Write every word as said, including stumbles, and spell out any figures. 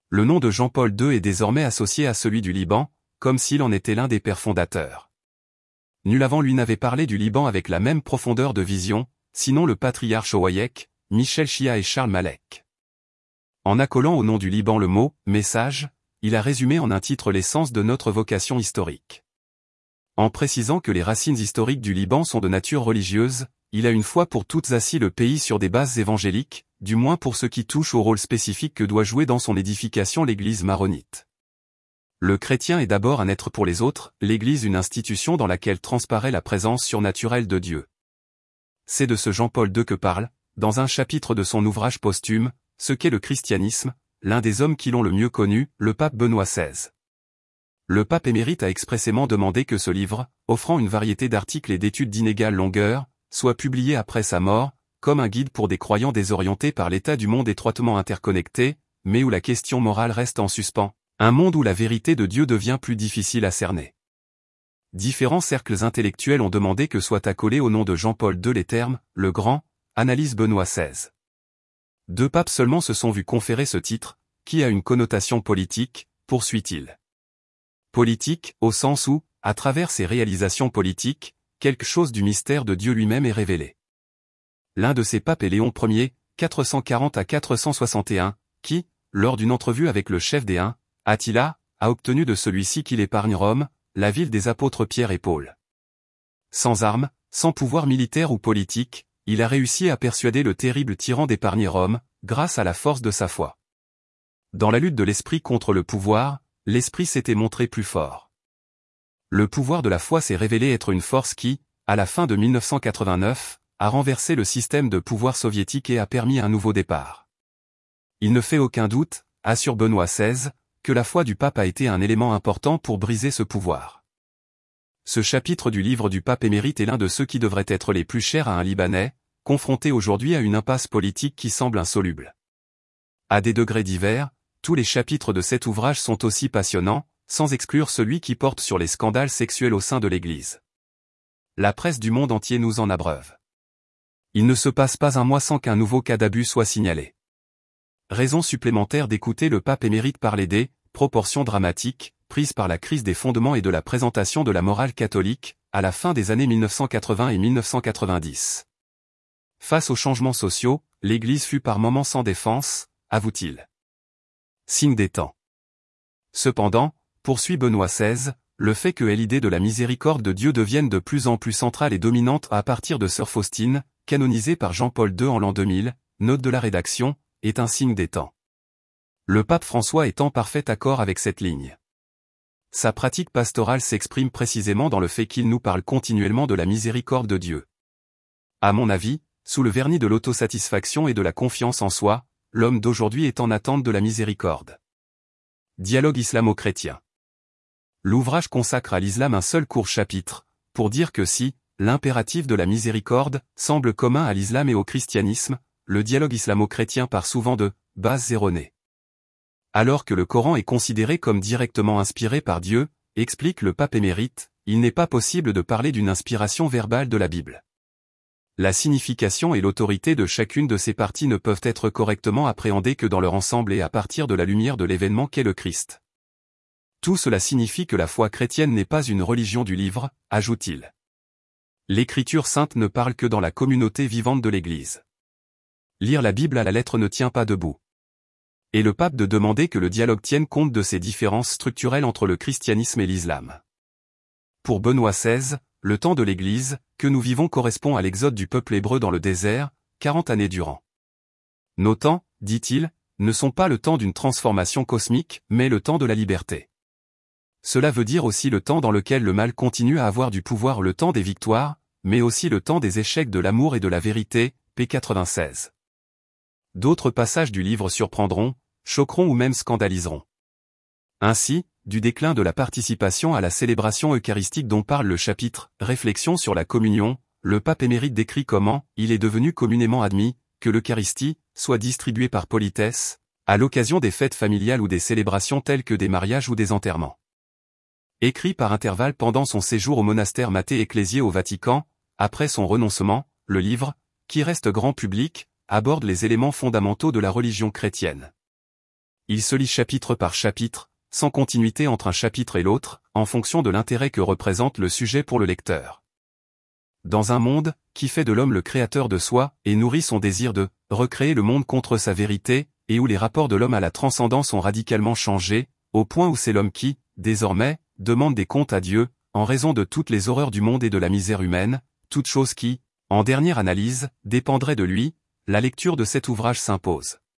Le nom de Jean-Paul deux est désormais associé à celui du Liban, comme s'il en était l'un des pères fondateurs. Nul avant lui n'avait parlé du Liban avec la même profondeur de vision, sinon le patriarche Owayek, Michel Chia et Charles Malek. En accolant au nom du Liban le mot « message », il a résumé en un titre l'essence de notre vocation historique. En précisant que les racines historiques du Liban sont de nature religieuse, il a une fois pour toutes assis le pays sur des bases évangéliques, du moins pour ce qui touche au rôle spécifique que doit jouer dans son édification l'Église maronite. Le chrétien est d'abord un être pour les autres, l'Église une institution dans laquelle transparaît la présence surnaturelle de Dieu. C'est de ce Jean-Paul deux que parle, dans un chapitre de son ouvrage posthume, Ce qu'est le christianisme, l'un des hommes qui l'ont le mieux connu, le pape Benoît seize. Le pape émérite a expressément demandé que ce livre, offrant une variété d'articles et d'études d'inégale longueur, soit publié après sa mort, comme un guide pour des croyants désorientés par l'état du monde étroitement interconnecté, mais où la question morale reste en suspens, un monde où la vérité de Dieu devient plus difficile à cerner. Différents cercles intellectuels ont demandé que soient accolés au nom de Jean-Paul deux les termes « le grand », analyse Benoît seize. Deux papes seulement se sont vus conférer ce titre, qui a une connotation politique, poursuit-il. Politique, au sens où, à travers ses réalisations politiques, quelque chose du mystère de Dieu lui-même est révélé. L'un de ces papes est Léon Ier, quatre cent quarante à quatre cent soixante et un, qui, lors d'une entrevue avec le chef des Huns, Attila, a obtenu de celui-ci qu'il épargne Rome, la ville des apôtres Pierre et Paul. Sans armes, sans pouvoir militaire ou politique, il a réussi à persuader le terrible tyran d'épargner Rome, grâce à la force de sa foi. Dans la lutte de l'esprit contre le pouvoir, l'esprit s'était montré plus fort. Le pouvoir de la foi s'est révélé être une force qui, à la fin de mille neuf cent quatre-vingt-neuf, a renversé le système de pouvoir soviétique et a permis un nouveau départ. Il ne fait aucun doute, assure Benoît seize, que la foi du pape a été un élément important pour briser ce pouvoir. Ce chapitre du livre du pape émérite est l'un de ceux qui devraient être les plus chers à un Libanais, confronté aujourd'hui à une impasse politique qui semble insoluble. À des degrés divers, tous les chapitres de cet ouvrage sont aussi passionnants, sans exclure celui qui porte sur les scandales sexuels au sein de l'Église. La presse du monde entier nous en abreuve. Il ne se passe pas un mois sans qu'un nouveau cas d'abus soit signalé. Raison supplémentaire d'écouter le pape émérite parler des proportions dramatiques, prises par la crise des fondements et de la présentation de la morale catholique, à la fin des années mille neuf cent quatre-vingts et mille neuf cent quatre-vingt-dix. Face aux changements sociaux, l'Église fut par moments sans défense, avoue-t-il. Signe des temps. Cependant, poursuit Benoît seize, le fait que l'idée de la miséricorde de Dieu devienne de plus en plus centrale et dominante à partir de Sœur Faustine, canonisée par Jean-Paul deux en l'an deux mille, note de la rédaction, est un signe des temps. Le pape François est en parfait accord avec cette ligne. Sa pratique pastorale s'exprime précisément dans le fait qu'il nous parle continuellement de la miséricorde de Dieu. À mon avis, sous le vernis de l'autosatisfaction et de la confiance en soi, l'homme d'aujourd'hui est en attente de la miséricorde. Dialogue islamo-chrétien. L'ouvrage consacre à l'islam un seul court chapitre, pour dire que si, l'impératif de la miséricorde, semble commun à l'islam et au christianisme, le dialogue islamo-chrétien part souvent de « bases erronées ». Alors que le Coran est considéré comme directement inspiré par Dieu, explique le pape émérite, il n'est pas possible de parler d'une inspiration verbale de la Bible. La signification et l'autorité de chacune de ces parties ne peuvent être correctement appréhendées que dans leur ensemble et à partir de la lumière de l'événement qu'est le Christ. Tout cela signifie que la foi chrétienne n'est pas une religion du livre, ajoute-t-il. L'Écriture sainte ne parle que dans la communauté vivante de l'Église. Lire la Bible à la lettre ne tient pas debout. Et le pape de demander que le dialogue tienne compte de ces différences structurelles entre le christianisme et l'islam. Pour Benoît seize, le temps de l'Église, que nous vivons correspond à l'exode du peuple hébreu dans le désert, quarante années durant. Nos temps, dit-il, ne sont pas le temps d'une transformation cosmique, mais le temps de la liberté. Cela veut dire aussi le temps dans lequel le mal continue à avoir du pouvoir, le temps des victoires, mais aussi le temps des échecs de l'amour et de la vérité, P quatre-vingt-seize. D'autres passages du livre surprendront, choqueront ou même scandaliseront. Ainsi, du déclin de la participation à la célébration eucharistique dont parle le chapitre « Réflexion sur la communion », le pape émérite décrit comment il est devenu communément admis que l'Eucharistie soit distribuée par politesse, à l'occasion des fêtes familiales ou des célébrations telles que des mariages ou des enterrements. Écrit par intervalles pendant son séjour au monastère Mattée Ecclésié au Vatican, après son renoncement, le livre, qui reste grand public, aborde les éléments fondamentaux de la religion chrétienne. Il se lit chapitre par chapitre, sans continuité entre un chapitre et l'autre, en fonction de l'intérêt que représente le sujet pour le lecteur. Dans un monde, qui fait de l'homme le créateur de soi, et nourrit son désir de recréer le monde contre sa vérité, et où les rapports de l'homme à la transcendance ont radicalement changé, au point où c'est l'homme qui, désormais, demande des comptes à Dieu, en raison de toutes les horreurs du monde et de la misère humaine, toute chose qui, en dernière analyse, dépendrait de lui, la lecture de cet ouvrage s'impose.